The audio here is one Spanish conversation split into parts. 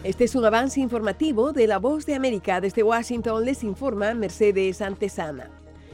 Este es un avance informativo de La Voz de América. Desde Washington les informa Mercedes Antesana.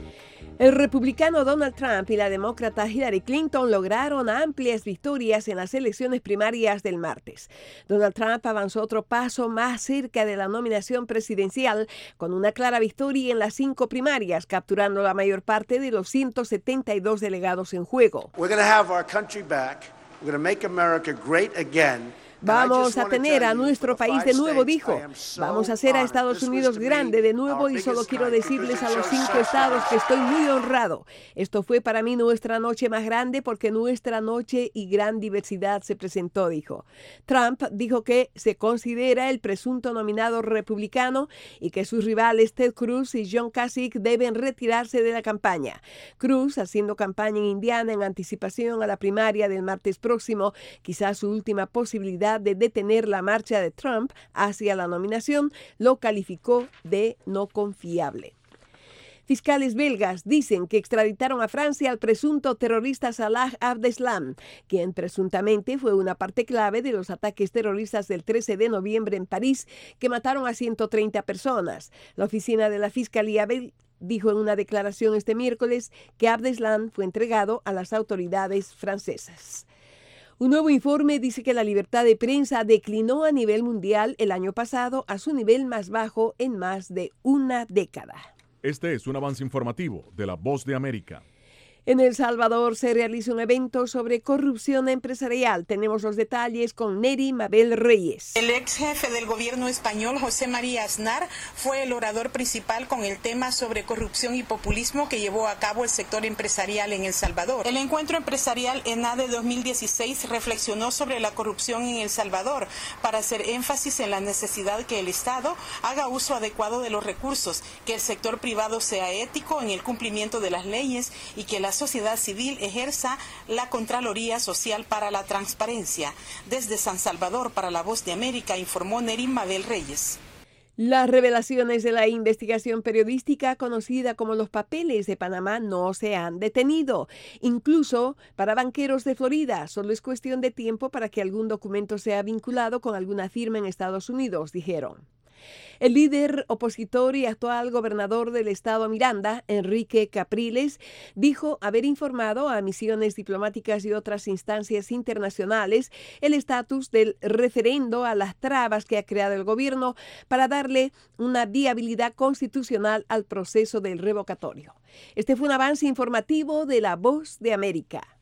El republicano Donald Trump y la demócrata Hillary Clinton lograron amplias victorias en las elecciones primarias del martes. Donald Trump avanzó otro paso más cerca de la nominación presidencial con una clara victoria en las 5 primarias, capturando la mayor parte de los 172 delegados en juego. We're going to have our country back. We're going to make America great again. Vamos a tener a nuestro país de nuevo, dijo. Vamos a hacer a Estados Unidos grande de nuevo y solo quiero decirles a los 5 estados que estoy muy honrado. Esto fue para mí nuestra noche más grande porque nuestra noche y gran diversidad se presentó, dijo. Trump dijo que se considera el presunto nominado republicano y que sus rivales Ted Cruz y John Kasich deben retirarse de la campaña. Cruz, haciendo campaña en Indiana en anticipación a la primaria del martes próximo, quizás su última posibilidad de detener la marcha de Trump hacia la nominación, lo calificó de no confiable. Fiscales belgas dicen que extraditaron a Francia al presunto terrorista Salah Abdeslam, quien presuntamente fue una parte clave de los ataques terroristas del 13 de noviembre en París, que mataron a 130 personas. La oficina de la Fiscalía belga dijo en una declaración este miércoles que Abdeslam fue entregado a las autoridades francesas. Un nuevo informe dice que la libertad de prensa declinó a nivel mundial el año pasado a su nivel más bajo en más de una década. Este es un avance informativo de La Voz de América. En El Salvador se realiza un evento sobre corrupción empresarial. Tenemos los detalles con Neri Mabel Reyes. El ex jefe del gobierno español, José María Aznar, fue el orador principal con el tema sobre corrupción y populismo que llevó a cabo el sector empresarial en El Salvador. El encuentro empresarial ENADE 2016 reflexionó sobre la corrupción en El Salvador para hacer énfasis en la necesidad que el Estado haga uso adecuado de los recursos, que el sector privado sea ético en el cumplimiento de las leyes y que la sociedad civil ejerza la Contraloría Social para la Transparencia. Desde San Salvador, para La Voz de América, informó Neri Mabel Reyes. Las revelaciones de la investigación periodística conocida como los papeles de Panamá no se han detenido. Incluso para banqueros de Florida, solo es cuestión de tiempo para que algún documento sea vinculado con alguna firma en Estados Unidos, dijeron. El líder opositor y actual gobernador del estado Miranda, Enrique Capriles, dijo haber informado a misiones diplomáticas y otras instancias internacionales el estatus del referendo a las trabas que ha creado el gobierno para darle una viabilidad constitucional al proceso del revocatorio. Este fue un avance informativo de La Voz de América.